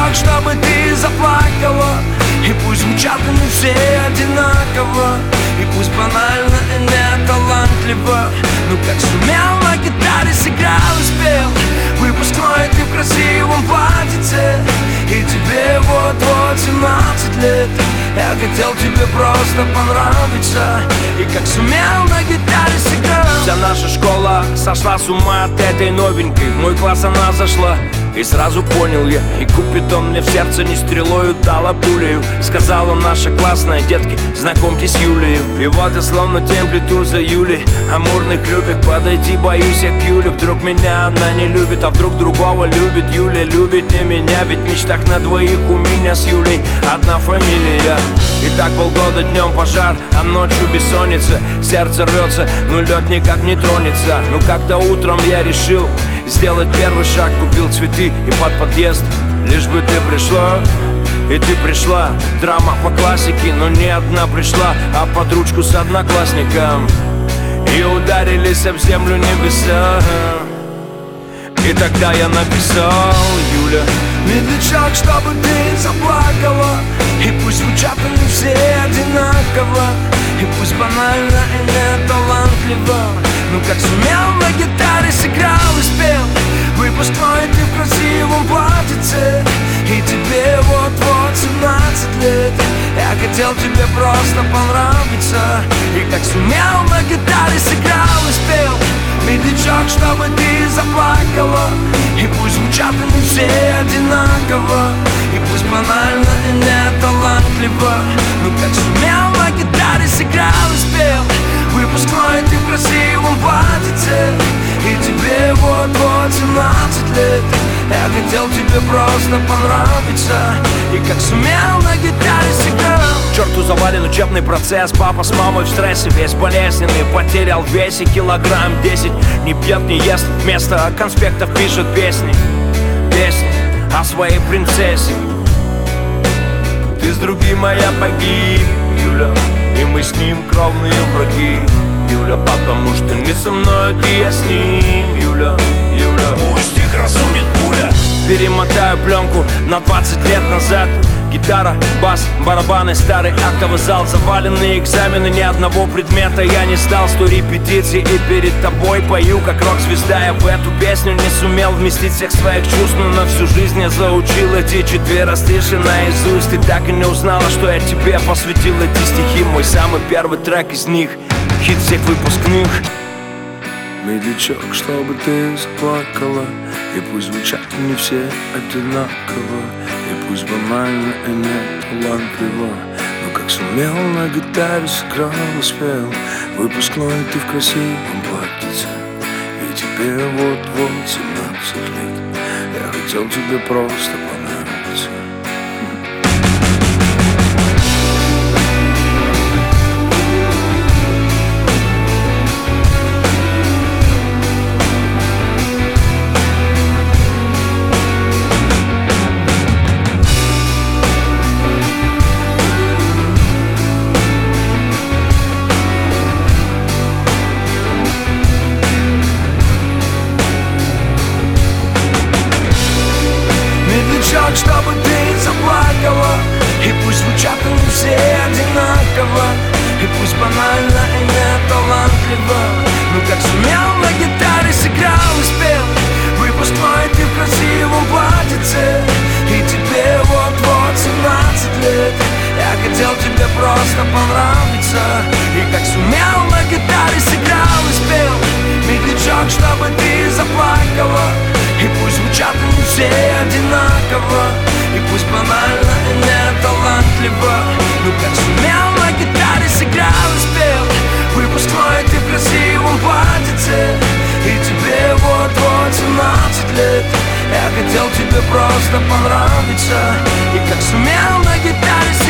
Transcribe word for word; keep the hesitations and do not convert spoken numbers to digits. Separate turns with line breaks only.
медлячок, чтобы ты заплакала. И пусть звучат они все одинаково, и пусть банально и не талантливо, но как сумел на гитаре сыграл и спел выпускной ты в красивом платьице. И тебе вот-вот семнадцать лет. Я хотел тебе просто понравиться, и как сумел на гитаре сыграл.
Вся наша школа сошла с ума от этой новенькой. В мой класс она зашла, и сразу понял я, и Купидон мне в сердце не стрелою дала пулею. Сказала наша классная: детки, знакомьтесь, Юлию. И вот я словно тем плету за Юлей амурных любит. Подойти боюсь я к Юле, вдруг меня она не любит, а вдруг другого любит. Юля любит не меня, ведь в мечтах на двоих у меня с Юлей одна фамилия. И так полгода днем пожар, а ночью бессонница. Сердце рвется, но лед никак не тронется. Но как-то утром я решил сделать первый шаг, купил цветы и под подъезд. Лишь бы ты пришла, и ты пришла. Драма по классике, но не одна пришла, а под ручку с одноклассником. И ударились об землю небеса. И тогда я написал: Юля,
медлячок, чтобы ты заплакала. И пусть звучат они все одинаково, и пусть банально и не талантливо, но как сумел на гитаре сыграл и спел выпускной ты в красивом платьице. И тебе вот-вот семнадцать лет. Я хотел тебе просто понравиться, и как сумел на гитаре сыграл и спел медлячок, чтобы ты заплакала. И пусть звучат они все одинаково, и пусть банально и не талантливо, но как сумел на гитаре сыграл и спел выпускной ты в красивом платьице. И тебе вот-вот семнадцать лет. Я хотел тебе просто понравиться, и как сумел на гитаре сыграл.
Черту завален учебный процесс, папа с мамой в стрессе, весь болезненный, потерял в весе килограмм десять. Не пьет, не ест, вместо конспектов пишет песни. Песни о своей принцессе. Ты с другим, а я погиб, Юля, и мы с ним кровные враги, Юля, потому что не со мной, ты, я с ним, Юля, Юля.
Пусть их разумит пуля.
Перемотаю пленку на двадцать лет назад. Гитара, бас, барабаны, старый актовый зал. Заваленные экзамены, ни одного предмета я не сдал. Сто репетиций и перед тобой пою как рок-звезда. Я в эту песню не сумел вместить всех своих чувств, но на всю жизнь я заучил эти четыре стиши наизусть. Ты так и не узнала, что я тебе посвятил эти стихи. Мой самый первый трек из них, хит всех выпускных.
Медлячок, чтобы ты заплакала, и пусть звучат они все одинаково, и пусть банально и не талантливо, но как сумел на гитаре сыграл и спел выпускной ты в красивом платьице. И тебе вот-вот семнадцать лет. Я хотел тебе просто понравиться. Чтобы ты заплакала, и пусть звучат они все одинаково, и пусть банально и не талантливо, но как сумел на гитаре сыграл и спел выпускной ты в красивом платьице. И тебе вот-вот семнадцать лет. Я хотел тебе просто понравиться, и как сумел на гитаре сыграл и спел медлячок, чтобы ты заплакала. И пусть звучат они все одинаково, и пусть банально и не талантливо, но как сумел на гитаре сыграл и спел выпускной ты в красивом платьице. И тебе вот-вот семнадцать лет. Я хотел тебе просто понравиться, и как сумел на гитаре сыграл